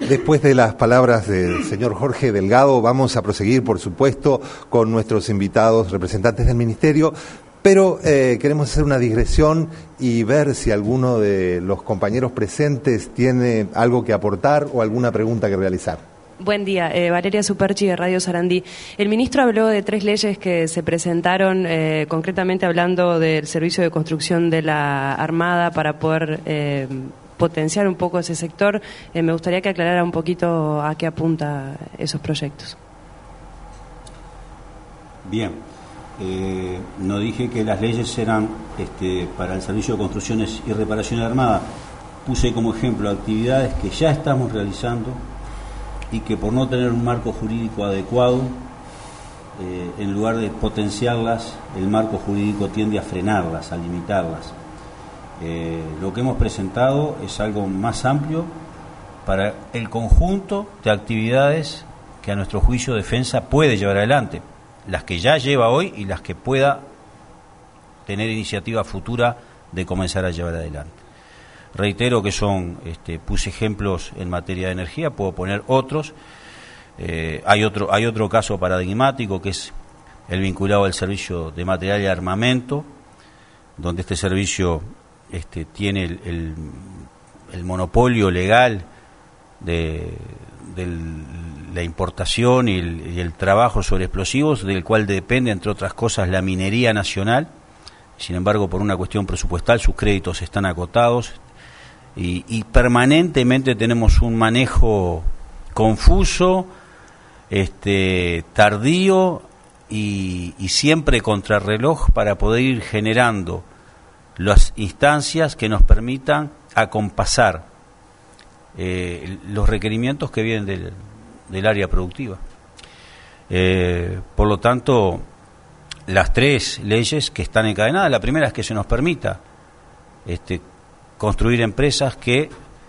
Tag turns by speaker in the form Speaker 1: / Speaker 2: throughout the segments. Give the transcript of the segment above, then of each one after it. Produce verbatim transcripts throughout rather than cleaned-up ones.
Speaker 1: Después de las palabras del señor Jorge Delgado, vamos a proseguir, por supuesto, con nuestros invitados representantes del Ministerio, pero eh, queremos hacer una digresión y ver si alguno de los compañeros presentes tiene algo que aportar o alguna pregunta que realizar.
Speaker 2: Buen día, eh, Valeria Superchi de Radio Sarandí. El ministro habló de tres leyes que se presentaron, eh, concretamente hablando del servicio de construcción de la Armada para poder eh, potenciar un poco ese sector. Eh, me gustaría que aclarara un poquito a qué apunta esos proyectos.
Speaker 3: Bien, eh, no dije que las leyes eran este, para el servicio de construcciones y reparación de la Armada. Puse como ejemplo actividades que ya estamos realizando y que por no tener un marco jurídico adecuado, eh, en lugar de potenciarlas, el marco jurídico tiende a frenarlas, a limitarlas. Eh, lo que hemos presentado es algo más amplio para el conjunto de actividades que a nuestro juicio Defensa puede llevar adelante, las que ya lleva hoy y las que pueda tener iniciativa futura de comenzar a llevar adelante. Reitero que son, este, puse ejemplos en materia de energía, puedo poner otros. Eh, hay otro, hay otro caso paradigmático que es el vinculado al servicio de material y armamento, donde este servicio este, tiene el, el, el monopolio legal de, de la importación y el, y el trabajo sobre explosivos, del cual depende, entre otras cosas, la minería nacional. Sin embargo, por una cuestión presupuestal, sus créditos están acotados. Y, y permanentemente tenemos un manejo confuso, este, tardío y, y siempre contrarreloj para poder ir generando las instancias que nos permitan acompasar eh, los requerimientos que vienen del, del área productiva. Eh, por lo tanto, las tres leyes que están encadenadas, la primera es que se nos permita este, construir empresas que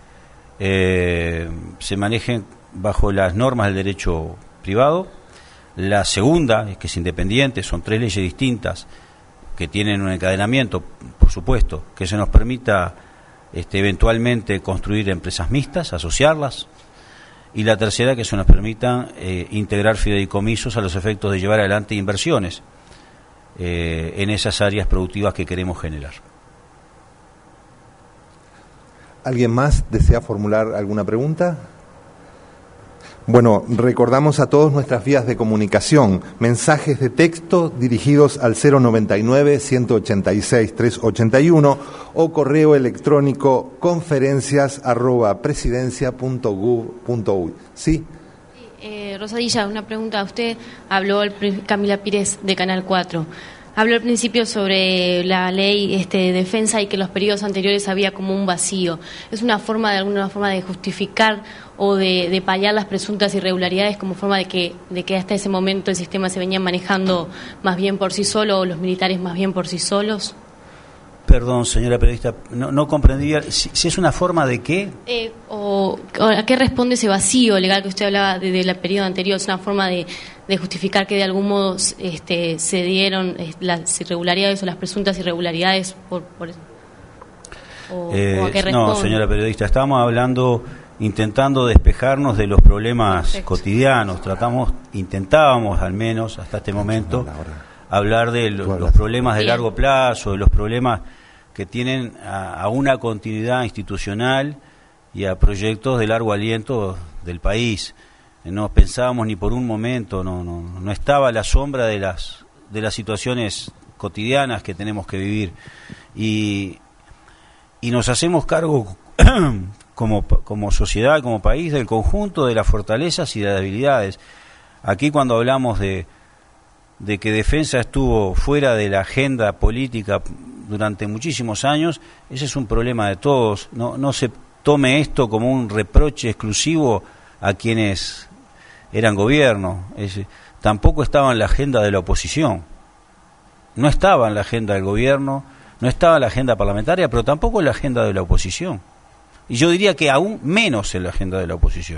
Speaker 3: eh, se manejen bajo las normas del derecho privado. La segunda es que es independiente, son tres leyes distintas que tienen un encadenamiento, por supuesto, que se nos permita este, eventualmente construir empresas mixtas, asociarlas. Y la tercera, que se nos permita eh, integrar fideicomisos a los efectos de llevar adelante inversiones eh, en esas áreas productivas que queremos generar.
Speaker 1: ¿Alguien más desea formular alguna pregunta? Bueno, recordamos a todos nuestras vías de comunicación, mensajes de texto dirigidos al cero noventa y nueve, ciento ochenta y seis, trescientos ochenta y uno o correo electrónico conferencias arroba presidencia punto gov punto uy. ¿Sí?
Speaker 4: Eh, Rosadilla, una pregunta. Usted habló, Camila Pires, de Canal cuatro. Habló al principio sobre la ley este, de defensa y que en los periodos anteriores había como un vacío. ¿Es una forma, de alguna forma, de justificar o de, de paliar las presuntas irregularidades como forma de que, de que hasta ese momento el sistema se venía manejando más bien por sí solo o los militares más bien por sí solos?
Speaker 3: Perdón, señora periodista, no, no comprendía. Si, si es una forma de qué.
Speaker 4: Eh, o, o, ¿A qué responde ese vacío legal que usted hablaba del de, de periodo anterior? ¿Es una forma de, de justificar que de algún modo este, se dieron eh, las irregularidades o las presuntas irregularidades por, por eso? O,
Speaker 3: eh,
Speaker 4: ¿o a qué
Speaker 3: no, señora periodista, estábamos hablando, intentando despejarnos de los problemas Perfecto. cotidianos. Tratamos, intentábamos al menos hasta este momento hablar de lo, los problemas de largo plazo, de los problemas que tienen a, a una continuidad institucional y a proyectos de largo aliento del país. No pensábamos ni por un momento, no, no, no estaba a la sombra de las de las situaciones cotidianas que tenemos que vivir y, y nos hacemos cargo como, como sociedad, como país, del conjunto de las fortalezas y de las debilidades. Aquí cuando hablamos de de que defensa estuvo fuera de la agenda política durante muchísimos años, ese es un problema de todos. No, no se tome esto como un reproche exclusivo a quienes eran gobierno. Es, tampoco estaba en la agenda de la oposición, no estaba en la agenda del gobierno, no estaba en la agenda parlamentaria, pero tampoco en la agenda de la oposición. Y yo diría que aún menos en la agenda de la oposición.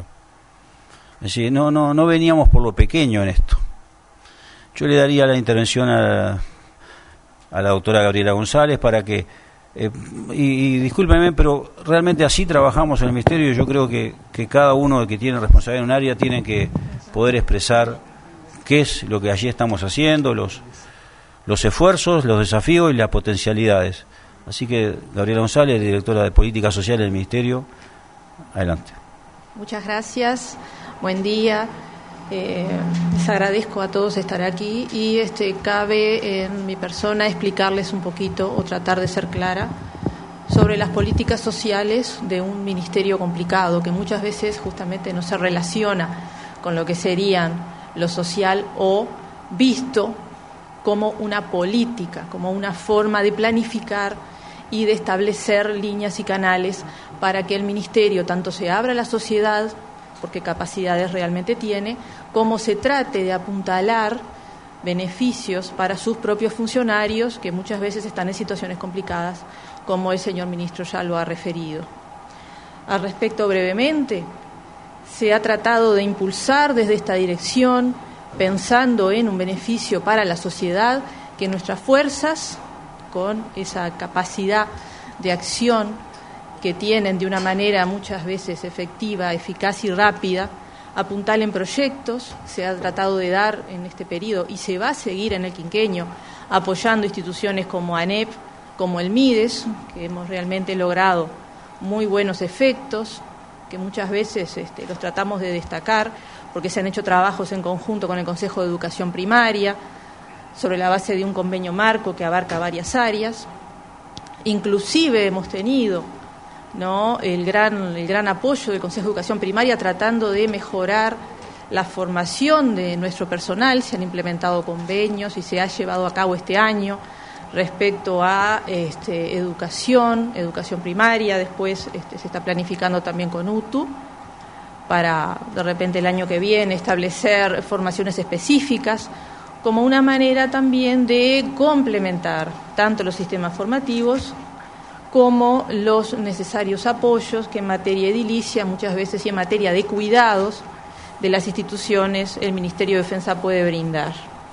Speaker 3: Es decir, no, no, no veníamos por lo pequeño en esto. Yo le daría la intervención a, a la doctora Gabriela González para que Eh, y, y discúlpenme, pero realmente así trabajamos en el Ministerio. Yo creo que, que cada uno que tiene responsabilidad en un área tiene que poder expresar qué es lo que allí estamos haciendo, los, los esfuerzos, los desafíos y las potencialidades. Así que, Gabriela González, directora de Política Social del Ministerio, adelante.
Speaker 5: Muchas gracias, buen día. Eh, les agradezco a todos estar aquí y este cabe en mi persona explicarles un poquito o tratar de ser clara sobre las políticas sociales de un ministerio complicado que muchas veces justamente no se relaciona con lo que serían lo social o visto como una política, como una forma de planificar y de establecer líneas y canales para que el ministerio tanto se abra a la sociedad, porque capacidades realmente tiene, como se trate de apuntalar beneficios para sus propios funcionarios, que muchas veces están en situaciones complicadas, como el señor ministro ya lo ha referido. Al respecto, brevemente, se ha tratado de impulsar desde esta dirección, pensando en un beneficio para la sociedad, que nuestras fuerzas, con esa capacidad de acción que tienen de una manera muchas veces efectiva, eficaz y rápida, apuntalen proyectos. Se ha tratado de dar en este periodo y se va a seguir en el quinquenio apoyando instituciones como ANEP, como el MIDES, que hemos realmente logrado muy buenos efectos, que muchas veces este, los tratamos de destacar porque se han hecho trabajos en conjunto con el Consejo de Educación Primaria sobre la base de un convenio marco que abarca varias áreas. Inclusive hemos tenido ¿no? el gran, el gran apoyo del Consejo de Educación Primaria tratando de mejorar la formación de nuestro personal. Se han implementado convenios y se ha llevado a cabo este año respecto a este, educación, educación primaria. Después este, se está planificando también con U T U para de repente el año que viene establecer formaciones específicas como una manera también de complementar tanto los sistemas formativos como los necesarios apoyos que en materia edilicia, muchas veces y en materia de cuidados de las instituciones, el Ministerio de Defensa puede brindar.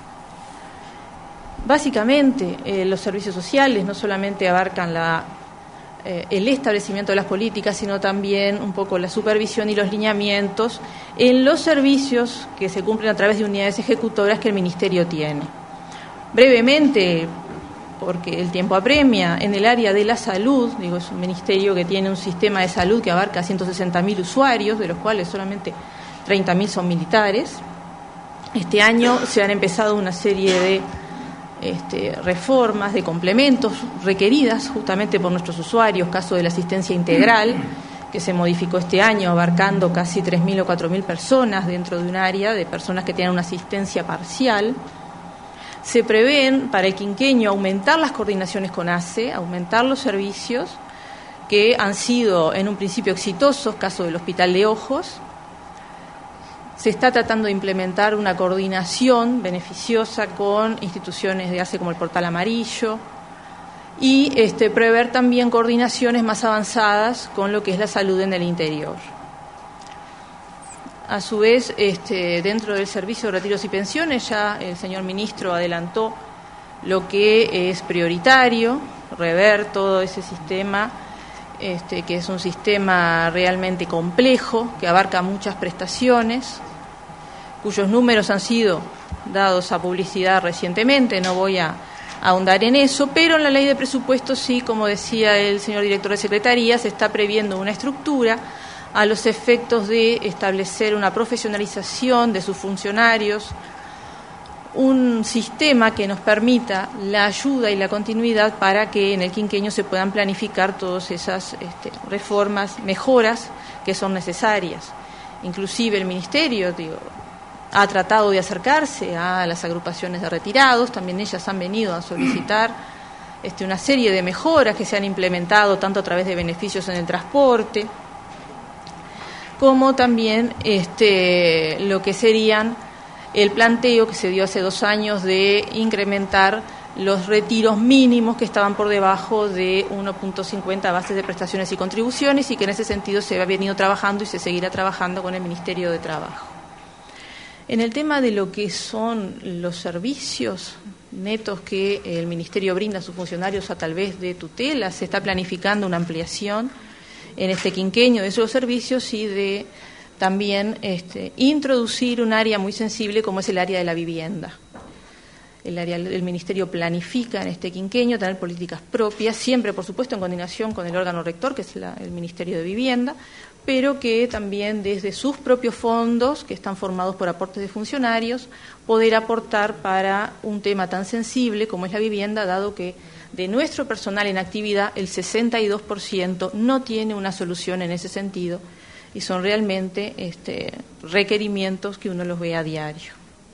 Speaker 5: Básicamente, eh, los servicios sociales no solamente abarcan la, eh, el establecimiento de las políticas, sino también un poco la supervisión y los lineamientos en los servicios que se cumplen a través de unidades ejecutoras que el Ministerio tiene. Brevemente, porque el tiempo apremia, en el área de la salud, digo, es un ministerio que tiene un sistema de salud que abarca ciento sesenta mil usuarios, de los cuales solamente treinta mil son militares. Este año se han empezado una serie de este, reformas, de complementos requeridas justamente por nuestros usuarios, caso de la asistencia integral, que se modificó este año, abarcando casi tres mil o cuatro mil personas dentro de un área de personas que tienen una asistencia parcial. Se prevén para el quinquenio aumentar las coordinaciones con A C E, aumentar los servicios que han sido en un principio exitosos, caso del Hospital de Ojos. Se está tratando de implementar una coordinación beneficiosa con instituciones de A C E como el Portal Amarillo y este, prever también coordinaciones más avanzadas con lo que es la salud en el interior. A su vez, este, dentro del servicio de retiros y pensiones, ya el señor ministro adelantó lo que es prioritario, rever todo ese sistema, este, que es un sistema realmente complejo, que abarca muchas prestaciones, cuyos números han sido dados a publicidad recientemente. No voy a ahondar en eso, pero en la ley de presupuestos sí, como decía el señor director de Secretaría, se está previendo una estructura a los efectos de establecer una profesionalización de sus funcionarios, un sistema que nos permita la ayuda y la continuidad para que en el quinquenio se puedan planificar todas esas este, reformas, mejoras que son necesarias. Inclusive el Ministerio, digo, ha tratado de acercarse a las agrupaciones de retirados, también ellas han venido a solicitar este, una serie de mejoras que se han implementado tanto a través de beneficios en el transporte, como también este, lo que serían el planteo que se dio hace dos años de incrementar los retiros mínimos que estaban por debajo de uno punto cincuenta bases de prestaciones y contribuciones, y que en ese sentido se ha venido trabajando y se seguirá trabajando con el Ministerio de Trabajo. En el tema de lo que son los servicios netos que el Ministerio brinda a sus funcionarios a través de tutela. Se está planificando una ampliación en este quinquenio de esos servicios y de también este, introducir un área muy sensible como es el área de la vivienda. El área del Ministerio planifica en este quinquenio tener políticas propias, siempre por supuesto en coordinación con el órgano rector, que es la, el Ministerio de Vivienda, pero que también desde sus propios fondos, que están formados por aportes de funcionarios, poder aportar para un tema tan sensible como es la vivienda, dado que de nuestro personal en actividad el sesenta y dos por ciento no tiene una solución en ese sentido y son realmente este, requerimientos que uno los ve a diario.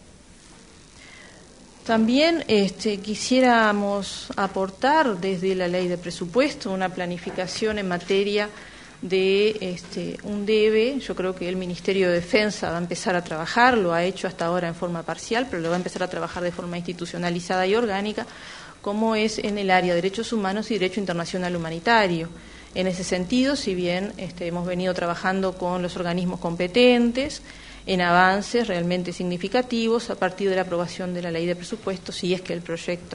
Speaker 5: También este, quisiéramos aportar desde la ley de presupuesto una planificación en materia de este, un debe. Yo creo que el Ministerio de Defensa va a empezar a trabajar, lo ha hecho hasta ahora en forma parcial, pero lo va a empezar a trabajar de forma institucionalizada y orgánica, como es en el área de derechos humanos y derecho internacional humanitario. En ese sentido, si bien este, hemos venido trabajando con los organismos competentes en avances realmente significativos a partir de la aprobación de la ley de presupuesto, si es que el proyecto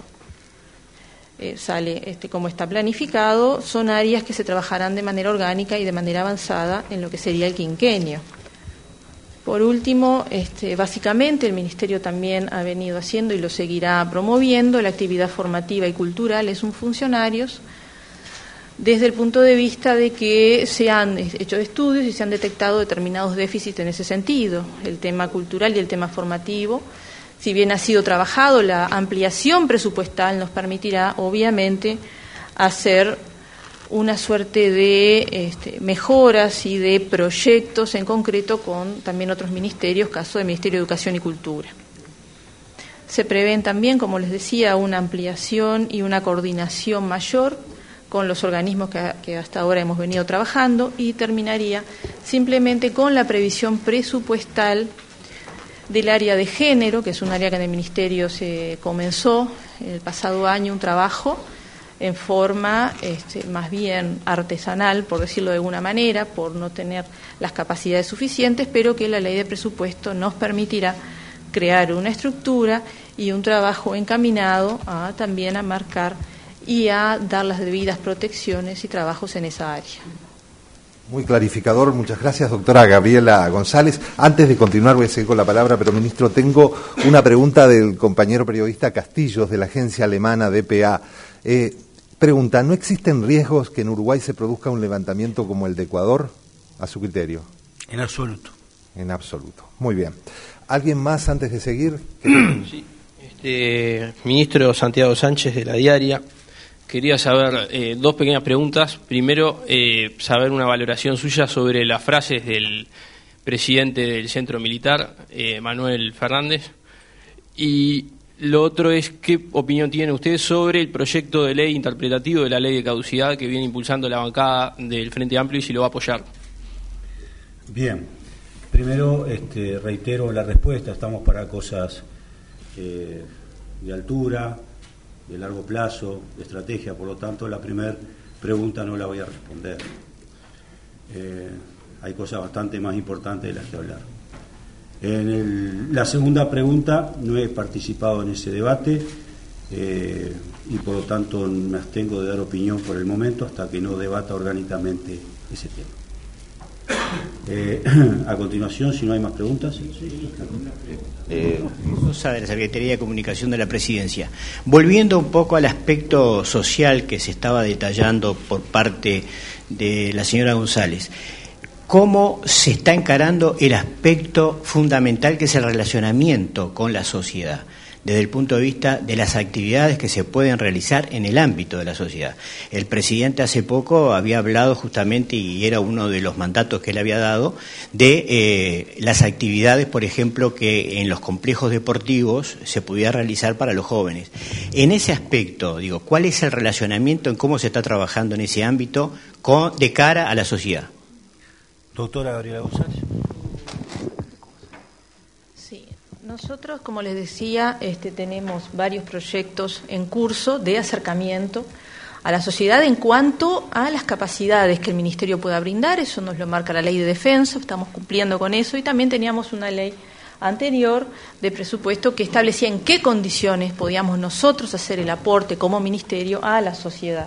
Speaker 5: eh, sale este, como está planificado, son áreas que se trabajarán de manera orgánica y de manera avanzada en lo que sería el quinquenio. Por último, este, básicamente el Ministerio también ha venido haciendo y lo seguirá promoviendo la actividad formativa y cultural de sus funcionarios, desde el punto de vista de que se han hecho estudios y se han detectado determinados déficits en ese sentido. El tema cultural y el tema formativo, si bien ha sido trabajado, la ampliación presupuestal nos permitirá, obviamente, hacer una suerte de este, mejoras y de proyectos en concreto con también otros ministerios, caso del Ministerio de Educación y Cultura. Se prevén también, como les decía, una ampliación y una coordinación mayor con los organismos que, que hasta ahora hemos venido trabajando, y terminaría simplemente con la previsión presupuestal del área de género, que es un área que en el Ministerio se comenzó el pasado año un trabajo en forma este, más bien artesanal, por decirlo de alguna manera, por no tener las capacidades suficientes, pero que la ley de presupuesto nos permitirá crear una estructura y un trabajo encaminado a también a marcar y a dar las debidas protecciones y trabajos en esa área.
Speaker 1: Muy clarificador, muchas gracias, doctora Gabriela González. Antes de continuar voy a seguir con la palabra, pero ministro, tengo una pregunta del compañero periodista Castillos de la agencia alemana D P A. Eh, pregunta, ¿no existen riesgos que en Uruguay se produzca un levantamiento como el de Ecuador, a su criterio?
Speaker 6: En absoluto.
Speaker 1: En absoluto. Muy bien. ¿Alguien más antes de seguir?
Speaker 7: Sí, este, ministro Santiago Sánchez de La Diaria. Quería saber eh, dos pequeñas preguntas. Primero, eh, saber una valoración suya sobre las frases del presidente del Centro Militar, eh, Manuel Fernández. Y lo otro es, ¿qué opinión tiene usted sobre el proyecto de ley interpretativo de la ley de caducidad que viene impulsando la bancada del Frente Amplio y si lo va a apoyar?
Speaker 3: Bien. Primero, este, reitero la respuesta. Estamos para cosas eh, de altura, de largo plazo, de estrategia, por lo tanto la primera pregunta no la voy a responder. Eh, hay cosas bastante más importantes de las que hablar. En el, la segunda pregunta, no he participado en ese debate eh, y por lo tanto me abstengo de dar opinión por el momento hasta que no debata orgánicamente ese tema. Eh, a continuación, si no hay más preguntas. Sí.
Speaker 8: Eh, cosa de la Secretaría de Comunicación de la Presidencia. Volviendo un poco al aspecto social que se estaba detallando por parte de la señora González, ¿cómo se está encarando el aspecto fundamental que es el relacionamiento con la sociedad, desde el punto de vista de las actividades que se pueden realizar en el ámbito de la sociedad? El presidente hace poco había hablado justamente, y era uno de los mandatos que él había dado, de eh, las actividades, por ejemplo, que en los complejos deportivos se pudiera realizar para los jóvenes. En ese aspecto, digo, ¿cuál es el relacionamiento en cómo se está trabajando en ese ámbito con, de cara a la sociedad?
Speaker 6: Doctora Gabriela González.
Speaker 5: Nosotros, como les decía, este, tenemos varios proyectos en curso de acercamiento a la sociedad en cuanto a las capacidades que el Ministerio pueda brindar. Eso nos lo marca la Ley de Defensa, estamos cumpliendo con eso, y también teníamos una ley anterior de presupuesto que establecía en qué condiciones podíamos nosotros hacer el aporte como ministerio a la sociedad.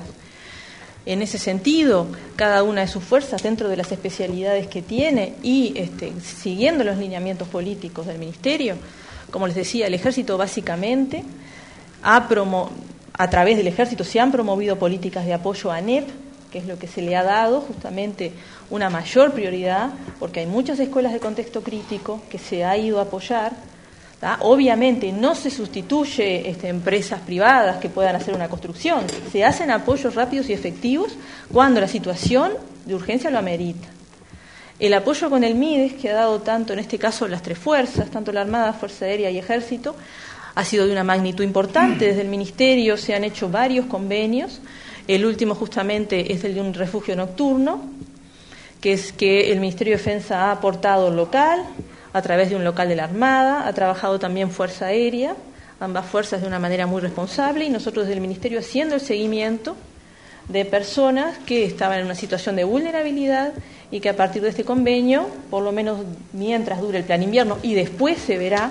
Speaker 5: En ese sentido, cada una de sus fuerzas dentro de las especialidades que tiene y este, siguiendo los lineamientos políticos del ministerio, como les decía, el Ejército básicamente ha promo a través del Ejército se han promovido políticas de apoyo a A N E P, que es lo que se le ha dado justamente una mayor prioridad, porque hay muchas escuelas de contexto crítico que se ha ido a apoyar. ¿tá? Obviamente no se sustituye este, empresas privadas que puedan hacer una construcción, se hacen apoyos rápidos y efectivos cuando la situación de urgencia lo amerita. El apoyo con el MIDES, que ha dado tanto en este caso las tres fuerzas, tanto la Armada, Fuerza Aérea y Ejército, ha sido de una magnitud importante. Desde el Ministerio se han hecho varios convenios. El último justamente es el de un refugio nocturno, que es que el Ministerio de Defensa ha aportado local, a través de un local de la Armada, ha trabajado también Fuerza Aérea, ambas fuerzas de una manera muy responsable, y nosotros desde el Ministerio haciendo el seguimiento de personas que estaban en una situación de vulnerabilidad y que a partir de este convenio, por lo menos mientras dure el plan invierno y después se verá,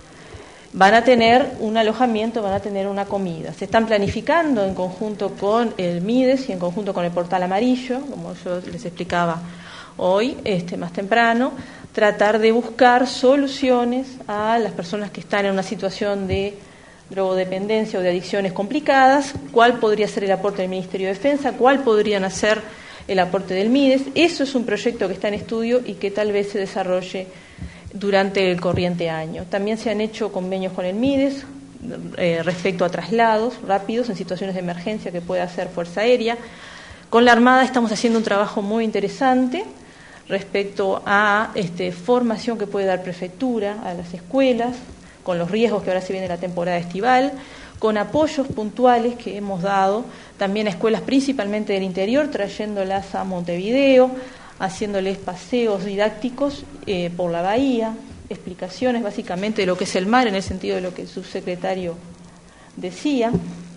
Speaker 5: van a tener un alojamiento, van a tener una comida. Se están planificando en conjunto con el MIDES y en conjunto con el Portal Amarillo, como yo les explicaba hoy, este, más temprano, tratar de buscar soluciones a las personas que están en una situación de drogodependencia o de adicciones complicadas, cuál podría ser el aporte del Ministerio de Defensa, cuál podrían hacer el aporte del MIDES. Eso es un proyecto que está en estudio y que tal vez se desarrolle durante el corriente año. También se han hecho convenios con el MIDES eh, respecto a traslados rápidos en situaciones de emergencia que puede hacer Fuerza Aérea. Con la Armada estamos haciendo un trabajo muy interesante respecto a este, formación que puede dar prefectura a las escuelas, con los riesgos que ahora se viene la temporada estival, con apoyos puntuales que hemos dado también a escuelas principalmente del interior, trayéndolas a Montevideo, haciéndoles paseos didácticos eh, por la bahía, explicaciones básicamente de lo que es el mar en el sentido de lo que el subsecretario decía.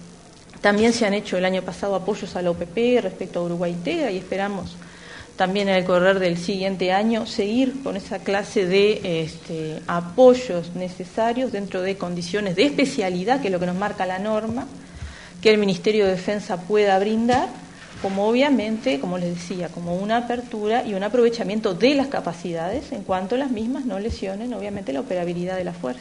Speaker 5: También se han hecho el año pasado apoyos a la O P P respecto a Uruguay Integra y esperamos también en el correr del siguiente año seguir con esa clase de este, apoyos necesarios dentro de condiciones de especialidad, que es lo que nos marca la norma, que el Ministerio de Defensa pueda brindar, como obviamente, como les decía, como una apertura y un aprovechamiento de las capacidades en cuanto las mismas no lesionen, obviamente, la operabilidad de la fuerza.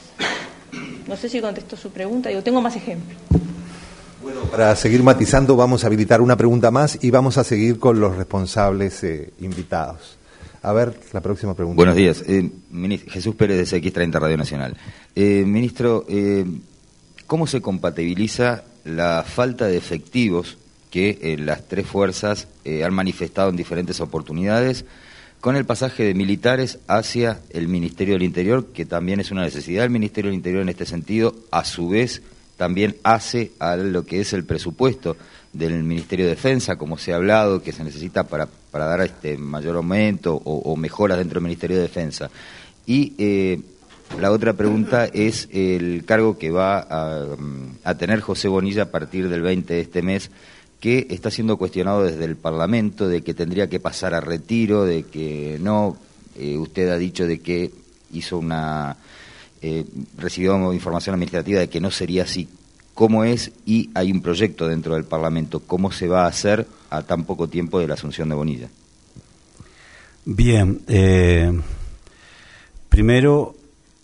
Speaker 5: No sé si contesto su pregunta, digo, tengo más ejemplos.
Speaker 1: Bueno, para seguir matizando, vamos a habilitar una pregunta más y vamos a seguir con los responsables eh, invitados. A ver, la próxima pregunta.
Speaker 9: Buenos días. Eh, Jesús Pérez de C X treinta Radio Nacional. Eh, ministro, eh, ¿cómo se compatibiliza la falta de efectivos que eh, las tres fuerzas eh, han manifestado en diferentes oportunidades con el pasaje de militares hacia el Ministerio del Interior, que también es una necesidad del Ministerio del Interior en este sentido, a su vez también hace a lo que es el presupuesto del Ministerio de Defensa, como se ha hablado, que se necesita para, para dar este mayor aumento o, o mejoras dentro del Ministerio de Defensa? Y eh, la otra pregunta es el cargo que va a, a tener José Bonilla a partir del veinte de este mes, que está siendo cuestionado desde el Parlamento, de que tendría que pasar a retiro, de que no, eh, usted ha dicho de que hizo una... Eh, recibió información administrativa de que no sería así. ¿Cómo es? Y hay un proyecto dentro del Parlamento. ¿Cómo se va a hacer a tan poco tiempo de la asunción de Bonilla?
Speaker 6: Bien, eh, primero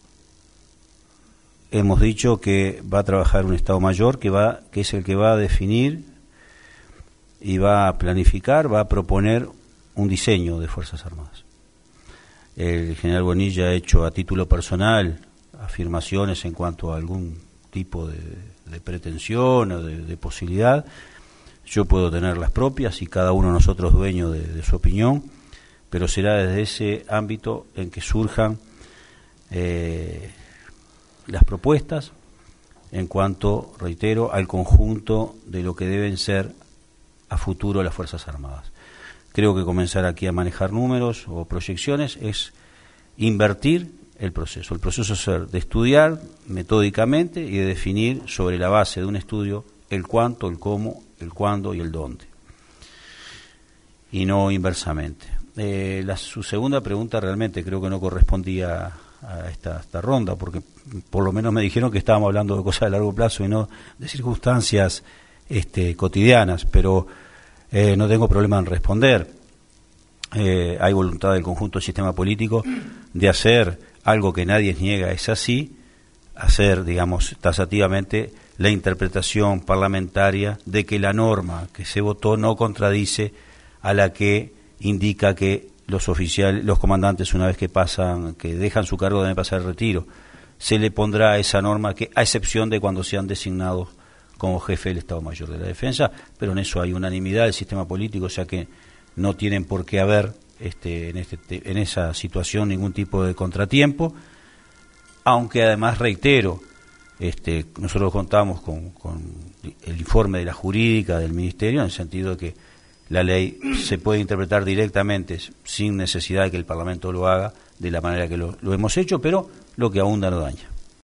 Speaker 6: hemos dicho que va a trabajar un Estado Mayor que va, que es el que va a definir y va a planificar, va a proponer un diseño de Fuerzas Armadas. El general Bonilla ha hecho a título personal afirmaciones en cuanto a algún tipo de, de pretensión o de, de posibilidad. Yo puedo tener las propias y cada uno de nosotros dueño de, de su opinión, pero será desde ese ámbito en que surjan eh, las propuestas en cuanto, reitero, al conjunto de lo que deben ser a futuro las Fuerzas Armadas. Creo que comenzar aquí a manejar números o proyecciones es invertir el proceso. El proceso es de estudiar metódicamente y de definir sobre la base de un estudio el cuánto, el cómo, el cuándo y el dónde. Y no inversamente. Eh, la, su segunda pregunta realmente creo que no correspondía a esta, esta ronda, porque por lo menos me dijeron que estábamos hablando de cosas de largo plazo y no de circunstancias este, cotidianas, pero eh, no tengo problema en responder. Eh, hay voluntad del conjunto del sistema político de hacer algo que nadie niega, es así, hacer, digamos, tasativamente la interpretación parlamentaria de que la norma que se votó no contradice a la que indica que los oficiales, los comandantes, una vez que pasan, que dejan su cargo, deben pasar el retiro. Se le pondrá esa norma, que a excepción de cuando sean designados como jefe del Estado Mayor de la Defensa, pero en eso hay unanimidad del sistema político, o sea que no tienen por qué haber este, en, este, en esa situación ningún tipo de contratiempo, aunque además reitero, este, nosotros contamos con, con el informe de la jurídica del Ministerio, en el sentido de que la ley se puede interpretar directamente sin necesidad de que el Parlamento lo haga de la manera que lo, lo hemos hecho, pero lo que abunda no daña.